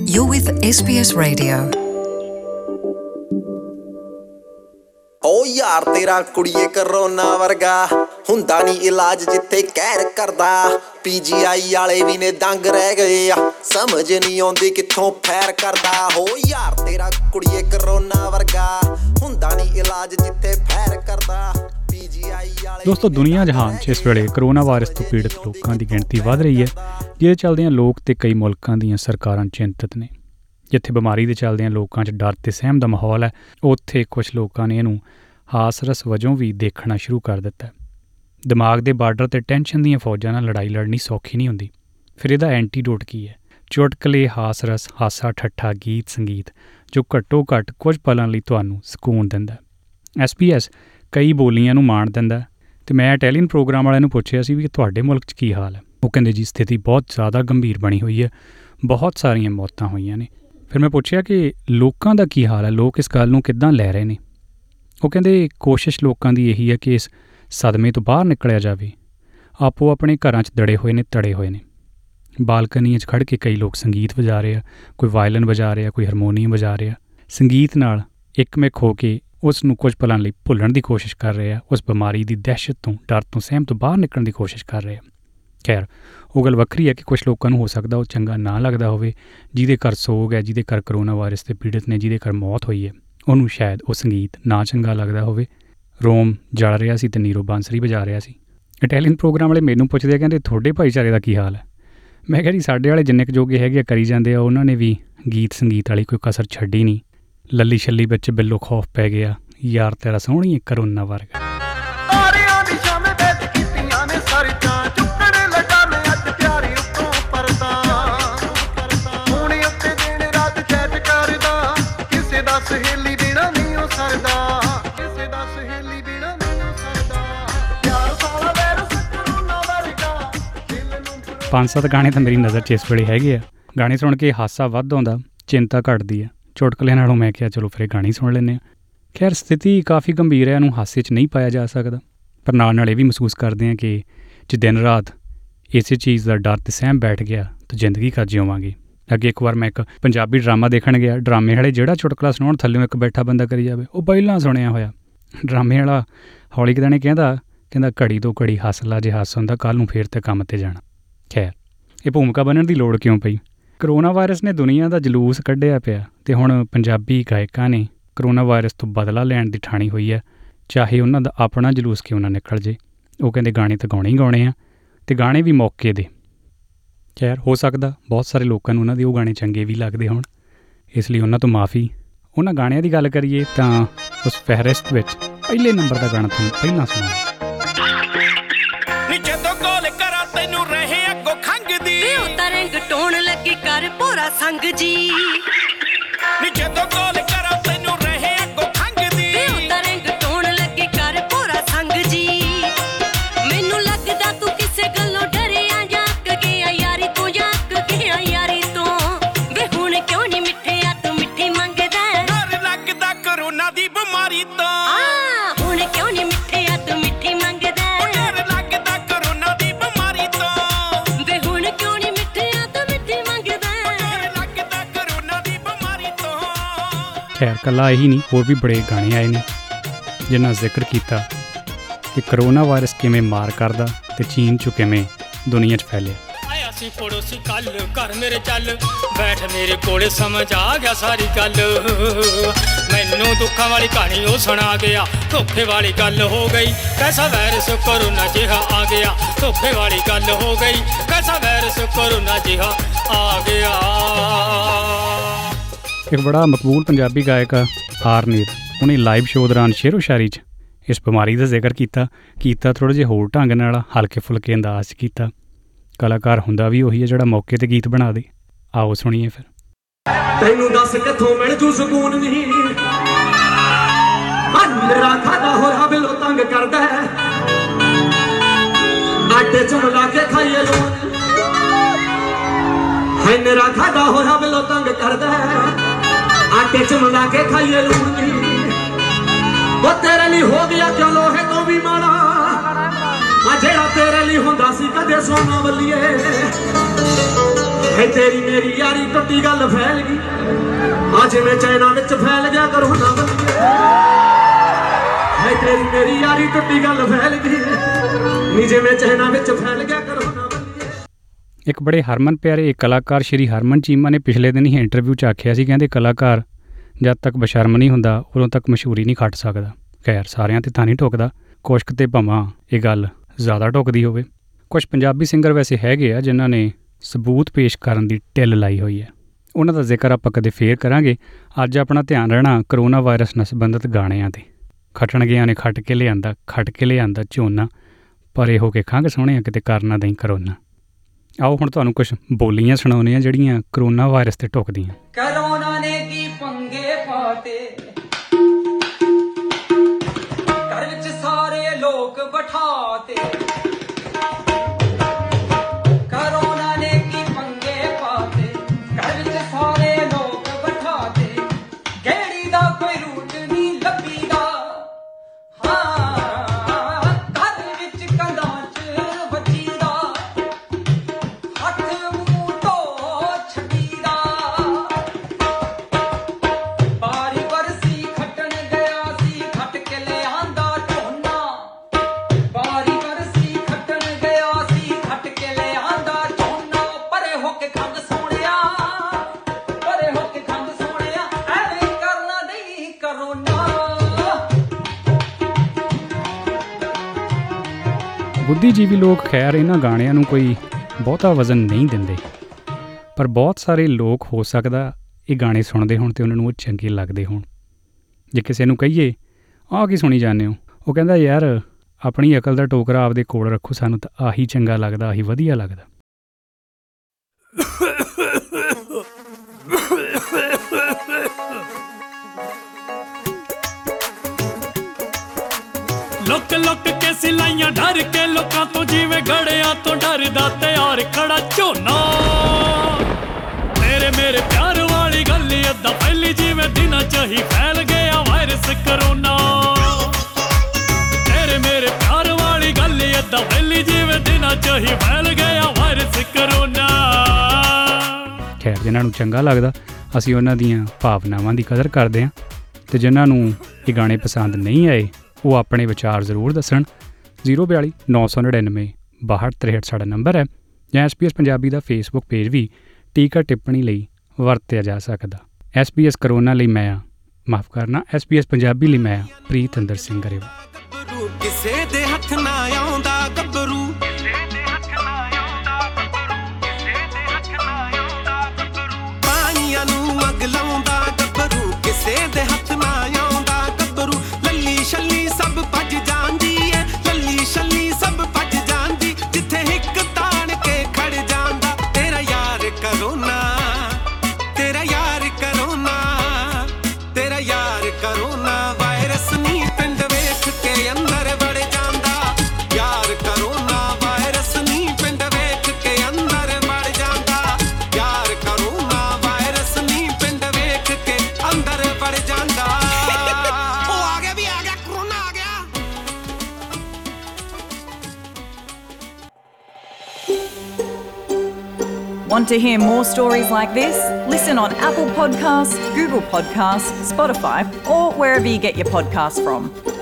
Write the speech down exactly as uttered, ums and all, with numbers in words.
You're with S B S Radio. ਓ ਯਾਰ ਤੇਰਾ ਕੁੜੀਏ ਕਰੋਨਾ ਵਰਗਾ ਹੁੰਦਾ ਨਹੀਂ ਇਲਾਜ ਜਿੱਥੇ ਕਹਿਰ ਕਰਦਾ ਪੀ ਜੀ ਆਈ ਵਾਲੇ ਵੀ ਨੇ ਦੰਗ ਰਹਿ ਗਏ ਆ ਸਮਝ ਨਹੀਂ ਆਉਂਦੀ ਕਿੱਥੋਂ ਫੈਰ ਕਰਦਾ ਹੋ ਯਾਰ ਤੇਰਾ ਕੁੜੀਏ ਕਰੋਨਾ ਵਰਗਾ ਹੁੰਦਾ ਨਹੀਂ ਇਲਾਜ ਜਿੱਥੇ ਫੈਰ ਕਰਦਾ ਪੀ ਜੀ ਆਈ ਵਾਲੇ। ਦੋਸਤੋ, ਦੁਨੀਆ ਜਹਾਨ 'ਚ ਇਸ ਵੇਲੇ ਕਰੋਨਾ ਵਾਇਰਸ ਤੋਂ ਪੀੜਤ ਲੋਕਾਂ ਦੀ ਗਿਣਤੀ ਵੱਧ ਰਹੀ ਹੈ, ਜਿਹਦੇ ਚੱਲਦਿਆਂ ਲੋਕ ਤੇ ਕਈ ਮੁਲਕਾਂ ਦੀਆਂ ਸਰਕਾਰਾਂ ਚਿੰਤਤ ਨੇ। ਜਿੱਥੇ ਬਿਮਾਰੀ ਦੇ ਚੱਲਦਿਆਂ ਲੋਕਾਂ 'ਚ ਡਰ ਤੇ ਸਹਿਮ ਦਾ ਮਾਹੌਲ ਹੈ, ਉੱਥੇ ਕੁਝ ਲੋਕਾਂ ਨੇ ਇਹਨੂੰ ਹਾਸ-ਰਸ ਵਜੋਂ ਵੀ ਦੇਖਣਾ ਸ਼ੁਰੂ ਕਰ ਦਿੱਤਾ। ਦਿਮਾਗ ਦੇ ਬਾਰਡਰ 'ਤੇ ਟੈਨਸ਼ਨ ਦੀਆਂ ਫੌਜਾਂ ਨਾਲ ਲੜਾਈ ਲੜਨੀ ਸੌਖੀ ਨਹੀਂ ਹੁੰਦੀ। ਫਿਰ ਇਹਦਾ ਐਂਟੀਡੋਟ ਕੀ ਹੈ? ਚੁਟਕਲੇ, ਹਾਸ-ਰਸ, ਹਾਸਾ ਠੱਠਾ, ਗੀਤ ਸੰਗੀਤ ਜੋ ਘੱਟੋ ਘੱਟ ਕੁਝ ਪਲਾਂ ਲਈ ਤੁਹਾਨੂੰ ਸਕੂਨ ਦਿੰਦਾ। ਐਸ ਪੀ ਐਸ ਕਈ ਬੋਲੀਆਂ ਨੂੰ ਮਾਣ ਦਿੰਦਾ ਅਤੇ ਮੈਂ ਇਟੈਲੀਅਨ ਪ੍ਰੋਗਰਾਮ ਵਾਲਿਆਂ ਨੂੰ ਪੁੱਛਿਆ ਸੀ ਵੀ ਤੁਹਾਡੇ ਮੁਲਕ 'ਚ ਕੀ ਹਾਲ ਹੈ। ਉਹ ਕਹਿੰਦੇ ਜੀ ਸਥਿਤੀ ਬਹੁਤ ਜ਼ਿਆਦਾ ਗੰਭੀਰ ਬਣੀ ਹੋਈ ਹੈ, ਬਹੁਤ ਸਾਰੀਆਂ ਮੌਤਾਂ ਹੋਈਆਂ ਨੇ। ਫਿਰ ਮੈਂ ਪੁੱਛਿਆ ਕਿ ਲੋਕਾਂ ਦਾ ਕੀ ਹਾਲ ਹੈ, ਲੋਕ ਇਸ ਗੱਲ ਨੂੰ ਕਿੱਦਾਂ ਲੈ ਰਹੇ ਨੇ। ਉਹ ਕਹਿੰਦੇ ਕੋਸ਼ਿਸ਼ ਲੋਕਾਂ ਦੀ ਇਹੀ ਹੈ ਕਿ ਇਸ ਸਦਮੇ ਤੋਂ ਬਾਹਰ ਨਿਕਲਿਆ ਜਾਵੇ। ਆਪੋ ਆਪਣੇ ਘਰਾਂ 'ਚ ਦੜੇ ਹੋਏ ਨੇ, ਤੜੇ ਹੋਏ ਨੇ। ਬਾਲਕਨੀਆਂ 'ਚ ਖੜ੍ਹ ਕੇ ਕਈ ਲੋਕ ਸੰਗੀਤ ਵਜਾ ਰਹੇ ਆ, ਕੋਈ ਵਾਇਲਨ ਵਜਾ ਰਿਹਾ, ਕੋਈ ਹਾਰਮੋਨੀਅਮ ਵਜਾ ਰਿਹਾ। ਸੰਗੀਤ ਨਾਲ ਇੱਕਮਿਕ ਹੋ ਕੇ ਉਸ ਨੂੰ ਕੁਝ ਪਲਾਂ ਲਈ ਭੁੱਲਣ ਦੀ ਕੋਸ਼ਿਸ਼ ਕਰ ਰਹੇ ਆ, ਉਸ ਬਿਮਾਰੀ ਦੀ ਦਹਿਸ਼ਤ ਤੋਂ, ਡਰ ਤੋਂ, ਸਹਿਮ ਤੋਂ ਬਾਹਰ ਨਿਕਲਣ ਦੀ ਕੋਸ਼ਿਸ਼ ਕਰ ਰਹੇ ਆ। ਖੈਰ, ਉਹ ਗੱਲ ਵੱਖਰੀ ਹੈ ਕਿ ਕੁਛ ਲੋਕਾਂ ਨੂੰ ਹੋ ਸਕਦਾ ਉਹ ਚੰਗਾ ਨਾ ਲੱਗਦਾ ਹੋਵੇ। ਜਿਹਦੇ ਘਰ ਸੋਗ ਹੈ, ਜਿਹਦੇ ਘਰ ਕਰੋਨਾ ਵਾਇਰਸ ਦੇ ਪੀੜਤ ਨੇ, ਜਿਹਦੇ ਘਰ ਮੌਤ ਹੋਈ ਹੈ, ਉਹਨੂੰ ਸ਼ਾਇਦ ਉਹ ਸੰਗੀਤ ਨਾ ਚੰਗਾ ਲੱਗਦਾ ਹੋਵੇ। ਰੋਮ ਜਲ ਰਿਹਾ ਸੀ ਅਤੇ ਨੀਰੋ ਬਾਂਸਰੀ ਵਜਾ ਰਿਹਾ ਸੀ। ਇਟੈਲੀਅਨ ਪ੍ਰੋਗਰਾਮ ਵਾਲੇ ਮੈਨੂੰ ਪੁੱਛਦੇ ਆ, ਕਹਿੰਦੇ ਤੁਹਾਡੇ ਭਾਈਚਾਰੇ ਦਾ ਕੀ ਹਾਲ ਹੈ? ਮੈਂ ਕਿਹਾ ਜੀ ਸਾਡੇ ਵਾਲੇ ਜਿੰਨੇ ਕੁ ਜੋਗੇ ਹੈਗੇ ਆ ਕਰੀ ਜਾਂਦੇ ਆ। ਉਹਨਾਂ ਨੇ ਵੀ ਗੀਤ ਸੰਗੀਤ ਵਾਲੀ ਕੋਈ ਕਸਰ ਛੱਡੀ ਨਹੀਂ। ਲੱਲੀ ਛੱਲੀ ਵਿੱਚ ਬਿੱਲੋ ਖੌਫ ਪੈ ਗਿਆ, ਯਾਰ ਤੇਰਾ ਸੋਹਣੀ ਕਰੋਨਾ ਵਰਗਾ। ਪੰਜ ਸੱਤ ਗਾਣੇ ਤਾਂ ਮੇਰੀ ਨਜ਼ਰ 'ਚ ਇਸ ਵੇਲੇ ਹੈਗੇ ਆ। ਗਾਣੇ ਸੁਣ ਕੇ ਹਾਸਾ ਵੱਧ ਆਉਂਦਾ, ਚਿੰਤਾ ਘੱਟਦੀ ਆ। ਚੁਟਕਲਿਆਂ ਨਾਲੋਂ ਮੈਂ ਕਿਹਾ ਚਲੋ ਫਿਰ ਗਾਣੇ ਸੁਣ ਲੈਂਦੇ ਹਾਂ। ਖੈਰ, ਸਥਿਤੀ ਕਾਫੀ ਗੰਭੀਰ ਹੈ, ਇਹਨੂੰ ਹਾਸੇ 'ਚ ਨਹੀਂ ਪਾਇਆ ਜਾ ਸਕਦਾ। ਪਰ ਨਾਲ ਨਾਲ ਇਹ ਵੀ ਮਹਿਸੂਸ ਕਰਦੇ ਹਾਂ ਕਿ ਜੇ ਦਿਨ ਰਾਤ ਇਸੇ ਚੀਜ਼ ਦਾ ਡਰ ਤੇ ਸਹਿਮ ਬੈਠ ਗਿਆ ਤਾਂ ਜ਼ਿੰਦਗੀ ਕਦ ਜਿਉਵਾਂਗੇ। ਅੱਗੇ ਇੱਕ ਵਾਰ ਮੈਂ ਇੱਕ ਪੰਜਾਬੀ ਡਰਾਮਾ ਦੇਖਣ ਗਿਆ। ਡਰਾਮੇ ਵਾਲੇ ਜਿਹੜਾ ਚੁਟਕਲਾ ਸੁਣਾਉਣ ਥੱਲਿਓਂ ਇੱਕ ਬੈਠਾ ਬੰਦਾ ਕਰੀ ਜਾਵੇ, ਉਹ ਪਹਿਲਾਂ ਸੁਣਿਆ ਹੋਇਆ। ਡਰਾਮੇ ਵਾਲਾ ਹੌਲੀ ਕੁ ਦਿਨੇ ਕਹਿੰਦਾ ਕਹਿੰਦਾ ਘੜੀ ਤੋਂ ਘੜੀ ਹੱਸ ਲਾ, ਜੇ ਹੱਸ ਹੁੰਦਾ ਕੱਲ੍ਹ ਨੂੰ ਫੇਰ ਤੇ ਕੰਮ 'ਤੇ ਜਾਣਾ। ਖੈਰ, ਇਹ ਭੂਮਿਕਾ ਬਣਨ ਦੀ ਲੋੜ ਕਿਉਂ ਪਈ? ਕਰੋਨਾ ਵਾਇਰਸ ਨੇ ਦੁਨੀਆ ਦਾ ਜਲੂਸ ਕੱਢਿਆ ਪਿਆ ਅਤੇ ਹੁਣ ਪੰਜਾਬੀ ਗਾਇਕਾਂ ਨੇ ਕਰੋਨਾ ਵਾਇਰਸ ਤੋਂ ਬਦਲਾ ਲੈਣ ਦੀ ਠਾਣੀ ਹੋਈ ਹੈ, ਚਾਹੇ ਉਹਨਾਂ ਦਾ ਆਪਣਾ ਜਲੂਸ ਕਿਉਂ ਨਾ ਨਿਕਲ ਜੇ। ਉਹ ਕਹਿੰਦੇ ਗਾਣੇ ਤਾਂ ਗਾਉਣੇ ਹੀ ਗਾਉਣੇ ਆ ਅਤੇ ਗਾਣੇ ਵੀ ਮੌਕੇ ਦੇ। ਖੈਰ, ਹੋ ਸਕਦਾ ਬਹੁਤ ਸਾਰੇ ਲੋਕਾਂ ਨੂੰ ਉਹਨਾਂ ਦੇ ਉਹ ਗਾਣੇ ਚੰਗੇ ਵੀ ਲੱਗਦੇ ਹੋਣ, ਇਸ ਲਈ ਉਹਨਾਂ ਤੋਂ ਮਾफ़ੀ। ਉਹਨਾਂ ਗਾਣਿਆਂ ਦੀ ਗੱਲ ਕਰੀਏ ਤਾਂ ਉਸ ਫਹਿਰਿਸਤ ਵਿੱਚ ਪਹਿਲੇ ਨੰਬਰ ਦਾ ਗਾਣਾ ਤੁਹਾਨੂੰ ਪਹਿਲਾਂ ਸੁਣਾਉਣਾ। ਸੰਗ ਜੀ ਨੀ ਜਦੋਂ ਕੋਲ ਕਰਾਂ ਤੈਨੂੰ ਰਹੇ ਅੱਗੋਂ ਖੰਗਦੀ ਉਹ ਤਾਂ ਰੰਗ ਟੋਣ ਲੱਗੀ ਕਰ ਭੋਰਾ ਸੰਗ ਜੀ। ਮੈਨੂੰ ਲੱਗਦਾ ਤੂੰ ਕਿਸੇ ਗੱਲੋਂ ਡਰਿਆ ਜਾਂ ਅੱਕ ਗਿਆ ਯਾਰੀ ਤੋਂ, ਜਾਂ ਅੱਕ ਗਿਆ ਯਾਰੀ ਤੋਂ। ਵੇ ਹੁਣ ਕਿਉਂ ਨੀ ਮਿੱਠਿਆ ਤੂੰ ਮਿੱਠੀ ਮੰਗਦਾ, ਡਰ ਲੱਗਦਾ ਕਰੋਨਾ ਦੀ ਬਿਮਾਰੀ ਤੋਂ। ਹੁਣ ਕਿਉਂ ਨੀ ਮਿੱਠਿਆ ਤੂੰ ਮਿੱਠੀ ਮੰਗਦਾ, ਡਰ ਲੱਗਦਾ ਕਰੋਨਾ ਦੀ ਬਿਮਾਰੀ ਤੋਂ। ਵੇ ਹੁਣ ਕਿਉਂ ਨੀ ਮਿੱਠਿਆ ਤੂੰ ਮਿੱਠੀ ਮੰਗਦਾ। ਖੈਰ, ਇਕੱਲਾ ਇਹੀ ਨਹੀਂ, ਹੋਰ ਵੀ ਬੜੇ ਗਾਣੇ ਆਏ ਨੇ ਜਿਨ੍ਹਾਂ ਜ਼ਿਕਰ ਕੀਤਾ ਕਿ ਕਰੋਨਾ ਵਾਇਰਸ ਕਿਵੇਂ ਮਾਰ ਕਰਦਾ ਅਤੇ ਚੀਨ 'ਚੋਂ ਕਿਵੇਂ ਦੁਨੀਆ 'ਚ ਫੈਲਿਆ। ਆਇਆ ਸੀ ਪੜੋਸੀ ਕੱਲ ਘਰ ਮੇਰੇ, ਚੱਲ ਬੈਠ ਮੇਰੇ ਕੋਲ, ਸਮਝ ਆ ਗਿਆ ਸਾਰੀ ਗੱਲ। ਮੈਨੂੰ ਦੁੱਖਾਂ ਵਾਲੀ ਕਹਾਣੀ ਉਹ ਸੁਣਾ ਗਿਆ, ਧੋਖੇ ਵਾਲੀ ਗੱਲ ਹੋ ਗਈ। ਕੈਸਾ ਵਾਇਰਸ ਕਰੋਨਾ ਜਿਹਾ ਆ ਗਿਆ, ਧੋਖੇ ਵਾਲੀ ਗੱਲ ਹੋ ਗਈ। ਕੈਸਾ ਵਾਇਰਸ ਕਰੋਨਾ ਜਿਹਾ ਆ ਗਿਆ। ਇੱਕ ਬੜਾ ਮਕਬੂਲ ਪੰਜਾਬੀ ਗਾਇਕ ਆਰਨੀਰ, ਉਹਨੇ ਲਾਈਵ ਸ਼ੋਅ ਦੌਰਾਨ ਸ਼ੇਰੋ ਸ਼ਾਇਰੀ 'ਚ ਇਸ ਬਿਮਾਰੀ ਦਾ ਜ਼ਿਕਰ ਕੀਤਾ ਕੀਤਾ ਥੋੜ੍ਹੇ ਜਿਹੇ ਹੋਰ ਢੰਗ ਨਾਲ, ਹਲਕੇ ਫੁਲਕੇ ਅੰਦਾਜ਼ 'ਚ ਕੀਤਾ। ਕਲਾਕਾਰ ਹੁੰਦਾ ਵੀ ਉਹੀ ਹੈ ਜਿਹੜਾ ਮੌਕੇ 'ਤੇ ਗੀਤ ਬਣਾ ਦੇ। ਆਓ ਸੁਣੀਏ ਫਿਰ। ਤੈਨੂੰ ਦੱਸ ਕਿੱਥੋਂ ਮਿਲ ਜੂ ਸਕੂਨ ਨਹੀਂ, ਮੇਰਾ ਖਾਦਾ ਹੋਇਆ ਬਿਲੋ ਤੰਗ ਕਰਦਾ, ਆਟੇ 'ਚ ਮਿਲਾ ਕੇ ਖਾਈਏ ਲੂਣ। ਹੈ ਮੇਰਾ ਖਾਦਾ ਹੋਇਆ ਬਿਲੋ ਤੰਗ ਕਰਦਾ, ਆਟੇ 'ਚ ਮਿਲਾ ਕੇ ਖਾਈਏ ਲੂਣ ਨਹੀਂ। ਉਹ ਤੇਰੇ ਲਈ ਹੋ ਗਿਆ ਕਿਉਂ ਲੋਹੇ ਤੋਂ ਵੀ ਮਾੜਾ, ਜਿਹੜਾ ਤੇਰੇ ਲਈ ਹੁੰਦਾ ਸੀ ਕਦੇ ਸੋਨਾ ਬੱਲੀਏ ਹੈ ਤੇਰੀ ਮੇਰੀ ਯਾਰੀ ਟੁੱਟੀ ਗੱਲ ਫੈਲ ਗਈ ਆ ਜਿਵੇਂ ਚਾਈਨਾ ਵਿੱਚ ਫੈਲ ਗਿਆ ਕਰੋਨਾ ਬੱਲੀਏ ਹੈ ਤੇਰੀ ਮੇਰੀ ਯਾਰੀ ਟੁੱਟੀ ਗੱਲ ਫੈਲ ਗਈ ਨੀ ਜਿਵੇਂ ਚਾਈਨਾ ਵਿੱਚ ਫੈਲ ਗਿਆ ਕਰੋਨਾ ਬੱਲੀਏ। ਇੱਕ ਬੜੇ ਹਰਮਨ ਪਿਆਰੇ ਕਲਾਕਾਰ ਸ਼੍ਰੀ ਹਰਮਨ ਚੀਮਾ ਨੇ ਪਿਛਲੇ ਦਿਨ ਹੀ ਇੰਟਰਵਿਊ 'ਚ ਆਖਿਆ ਸੀ, ਕਹਿੰਦੇ ਕਲਾਕਾਰ ਜਦ ਤੱਕ ਬਸ਼ਰਮ ਨਹੀਂ ਹੁੰਦਾ ਉਦੋਂ ਤੱਕ ਮਸ਼ਹੂਰੀ ਨਹੀਂ ਖੱਟ ਸਕਦਾ। ਖੈਰ ਸਾਰਿਆਂ 'ਤੇ ਤਾਂ ਨਹੀਂ ਠੋਕਦਾ, ਕੁਛ ਕੁ 'ਤੇ ਭਾਵਾਂ ਇਹ ਗੱਲ ਜ਼ਿਆਦਾ ਢੁੱਕਦੀ ਹੋਵੇ। ਕੁਛ ਪੰਜਾਬੀ ਸਿੰਗਰ ਵੈਸੇ ਹੈਗੇ ਆ ਜਿਨ੍ਹਾਂ ਨੇ ਸਬੂਤ ਪੇਸ਼ ਕਰਨ ਦੀ ਢਿੱਲ ਲਾਈ ਹੋਈ ਹੈ, ਉਹਨਾਂ ਦਾ ਜ਼ਿਕਰ ਆਪਾਂ ਕਦੇ ਫੇਰ ਕਰਾਂਗੇ। ਅੱਜ ਆਪਣਾ ਧਿਆਨ ਰਹਿਣਾ ਕਰੋਨਾ ਵਾਇਰਸ ਨਾਲ ਸੰਬੰਧਿਤ ਗਾਣਿਆਂ 'ਤੇ। ਖੱਟਣ ਗਿਆ ਨੇ ਖੱਟ ਕੇ ਲਿਆਂਦਾ, ਖੱਟ ਕੇ ਲਿਆਂਦਾ ਝੋਨਾ, ਪਰੇ ਹੋ ਕੇ ਖੰਘ ਸੋਹਣਿਆ ਕਿਤੇ ਕਰਨਾ ਦਈ ਕਰੋਨਾ। ਆਓ ਹੁਣ ਤੁਹਾਨੂੰ ਕੁਛ ਬੋਲੀਆਂ ਸੁਣਾਉਂਦੇ ਆ ਜਿਹੜੀਆਂ ਕਰੋਨਾ ਵਾਇਰਸ 'ਤੇ ਢੁੱਕਦੀਆਂ। ਕਰੋਨਾ ਨੇ ਕੀ ਪੰਗੇ ਪਾਤੇ, ਘਰ ਵਿੱਚ ਸਾਰੇ ਲੋਕ ਬਿਠਾਤੇ। ਕਰੋਨਾ ਨੇ ਕੀ ਪੰਗੇ ਪਾਤੇ, ਘਰ ਵਿੱਚ ਸਾਰੇ ਲੋਕ ਬਿਠਾਤੇ। ਗੇੜੀ ਦਾ ਕੋਈ ਰੂਟ ਨਹੀਂ ਲੱਭੀਦਾ, ਹਾਂ ਘਰ ਵਿੱਚ ਕੰਧਾਂ 'ਚ ਵੱਜੀਦਾ। ਹੱਥ ਮੂੰਹ ਧੋ ਛੱਡੀਦਾ, ਬਾਰੀ ਬਰਸੀ ਖੱਟਣ ਗਿਆ ਸੀ ਖੱਟ ਕੇ ਲਿਆਂਦਾ ਝੋਨਾ। ਬਾਰੀ ਬਰਸੀ ਖੱਟਣ ਗਿਆ ਸੀ ਖੱਟ ਕੇ ਲਿਆਂਦਾ ਝੋਨਾ। ਪਰੇ ਹੋ ਕੇ ਖੰਗ ਸੋਹਣਿਆ, ਪਰੇ ਹੋ ਕੇ ਖੰਗ ਸੋਹਣਿਆ, ਐਵੇਂ ਕਰਨਾ ਨਹੀਂ ਕਰੋਨਾ। ਬੁੱਧੀਜੀਵੀ ਲੋਕ ਖੈਰ ਇਹਨਾਂ ਗਾਣਿਆਂ ਨੂੰ ਕੋਈ ਬਹੁਤਾ ਵਜ਼ਨ ਨਹੀਂ ਦਿੰਦੇ, ਪਰ ਬਹੁਤ ਸਾਰੇ ਲੋਕ ਹੋ ਸਕਦਾ ਇਹ ਗਾਣੇ ਸੁਣਦੇ ਹੋਣ ਅਤੇ ਉਹਨਾਂ ਨੂੰ ਉਹ ਚੰਗੇ ਲੱਗਦੇ ਹੋਣ। ਜੇ ਕਿਸੇ ਨੂੰ ਕਹੀਏ ਆਹ ਕੀ ਸੁਣੀ ਜਾਂਦੇ ਹੋ, ਉਹ ਕਹਿੰਦਾ ਯਾਰ ਆਪਣੀ ਅਕਲ ਦਾ ਟੋਕਰਾ ਆਪਦੇ ਕੋਲ ਰੱਖੋ, ਸਾਨੂੰ ਤਾਂ ਆਹੀ ਚੰਗਾ ਲੱਗਦਾ, ਆਹੀ ਵਧੀਆ ਲੱਗਦਾ। ਲੁੱਕ ਲੁੱਕ ਕੇ ਸਿਲਾਈਆਂ ਡਰ ਕੇ ਲੋਕਾਂ ਤੋਂ, ਜਿਵੇਂ ਗੜਿਆਂ ਤੋਂ ਡਰਦਾ ਤਿਆਰ ਖੜਾ ਝੋਨਾ। ਤੇਰੇ ਮੇਰੇ ਪਿਆਰ ਵਾਲੀ ਗੱਲ ਏਦਾਂ ਫੈਲੀ ਜਿਵੇਂ ਦਿਨਾਂ 'ਚ ਹੀ ਫੈਲ ਗਿਆ ਵਾਇਰਸ ਕਰੋਨਾ। ਤੇਰੇ ਮੇਰੇ ਪਿਆਰ ਵਾਲੀ ਗੱਲ ਏਦਾਂ ਫੈਲੀ ਜਿਵੇਂ ਦਿਨਾਂ 'ਚ ਹੀ ਫੈਲ ਗਿਆ ਵਾਇਰਸ ਕਰੋਨਾ। ਖੈਰ ਜਿਨ੍ਹਾਂ ਨੂੰ ਚੰਗਾ ਲੱਗਦਾ ਅਸੀਂ ਉਹਨਾਂ ਦੀਆਂ ਭਾਵਨਾਵਾਂ ਦੀ ਕਦਰ ਕਰਦੇ ਹਾਂ, ਅਤੇ ਜਿਨ੍ਹਾਂ ਨੂੰ ਇਹ ਗਾਣੇ ਪਸੰਦ ਨਹੀਂ ਆਏ ਉਹ ਆਪਣੇ ਵਿਚਾਰ ਜ਼ਰੂਰ ਦੱਸਣ। ਜ਼ੀਰੋ ਬਿਆਲੀ ਨੌ ਸੌ ਨੜਿਨਵੇਂ ਬਾਹਠ ਤਰੇਹਠ ਸਾਡਾ ਨੰਬਰ ਹੈ, ਜਾਂ ਐਸ ਪੀ ਐਸ ਪੰਜਾਬੀ ਦਾ ਫੇਸਬੁੱਕ ਪੇਜ ਵੀ ਟੀਕਾ ਟਿੱਪਣੀ ਲਈ ਵਰਤਿਆ ਜਾ ਸਕਦਾ। ਐਸ ਪੀ ਐਸ ਕਰੋਨਾ ਲਈ ਮੈਂ ਆ ਮਾਫ ਕਰਨਾ ਐਸ ਪੀ ਐਸ ਪੰਜਾਬੀ ਲਈ ਮੈਂ ਆ ਪ੍ਰੀਤਿੰਦਰ ਸਿੰਘ ਗਰੇਵਾਲ। ਕਿਸੇ ਦੇ ਹੱਥ ਨਾ ਆਉਂਦਾ ਗੱਭਰੂ, ਪਾਣੀਆਂ ਨੂੰ ਅੱਗ ਲਾਉਂਦਾ ਗੱਭਰੂ। ਕਿਸੇ ਦੇ ਹੱਥ ਨਾ ਆਉਂਦਾ ਗੱਭਰੂ, ਲੱਲੀ ਛੱਲੀ ਸਭ ਭੱਜ ਜਾਂਦੀ ਏ, ਲੱਲੀ ਛੱਲੀ ਸਭ ਭੱਜ ਜਾਂਦੀ। ਜਿੱਥੇ ਹਿੱਕ ਤਾਣ ਕੇ ਖੜ ਜਾਂਦਾ ਤੇਰਾ ਯਾਰ ਕਰੋਨਾ, ਤੇਰਾ ਯਾਰ ਕਰੋਨਾ, ਤੇਰਾ ਯਾਰ ਕਰੋਨਾ। ਵਾਇਰਸ ਨਹੀਂ ਪਿੰਡ ਵੇਖ ਕੇ ਅੰਦਰ ਵੜ ਜਾਂਦਾ, ਯਾਰ ਕਰੋਨਾ। ਵਾਇਰਸ ਨਹੀਂ ਪਿੰਡ ਵੇਖ ਕੇ ਅੰਦਰ ਵੜ ਜਾਂਦਾ, ਯਾਰ ਕਰੋਨਾ। ਵਾਇਰਸ ਨਹੀਂ ਪਿੰਡ ਵੇਖ ਕੇ ਅੰਦਰ ਵੜ ਜਾਂਦਾ। ਉਹ ਆ ਗਿਆ ਵੀ ਆ ਗਿਆ, ਕਰੋਨਾ ਆ ਗਿਆ। Want to hear more stories like this? Listen on Apple Podcasts, Google Podcasts, Spotify, or wherever you get your podcasts from.